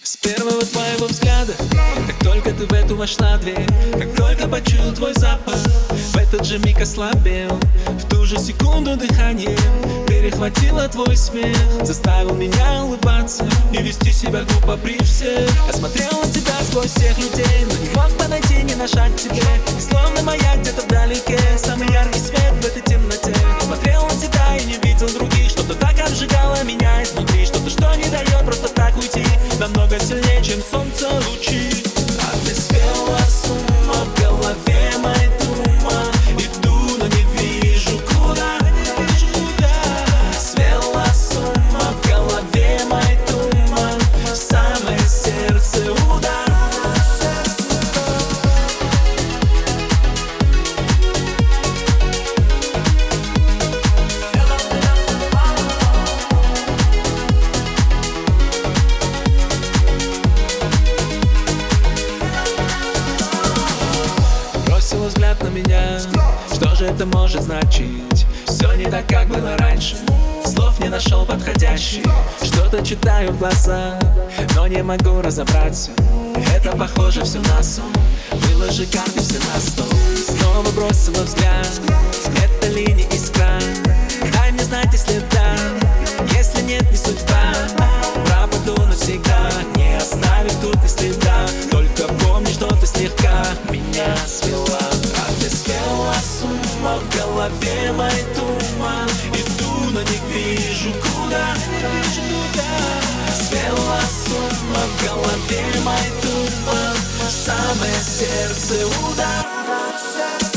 С первого твоего взгляда, как только ты в эту вошла дверь, как только почуял твой запах, в этот же миг ослабел. В ту же секунду дыхание перехватило твой смех, заставил меня улыбаться и вести себя глупо при всех. Я смотрел на тебя сквозь всех людей, но не мог подойти ни на шаг к тебе. И словно маяк где-то вдалеке, самый яркий свет в этой темноте. Смотрел на тебя и не видел других, что-то так обжигало меня изнутри, что-то, что не дает просто так уйти, намного сильнее, чем солнце лучи. А ты свела с ума, в голове мои туман. Иду, но не вижу куда. Свела с ума, в голове мои туман. В самое сердце удар. Бросила взгляд на меня, что же это может значить? Все не так, как было раньше, слов не нашел подходящих. Что-то читаю в глаза, но не могу разобраться. Это похоже все на сон, выложи карты все на стол. Снова бросила взгляд, это линия искра. Дай мне знать, если да, если нет, не судьба. Пропаду навсегда, не оставит тут и следа. Только помни, что ты слегка меня свела. А ты свела с ума, в голове мой туман. Иду, но не вижу куда. Свела с ума, в голове мой туман. В самое сердце удар.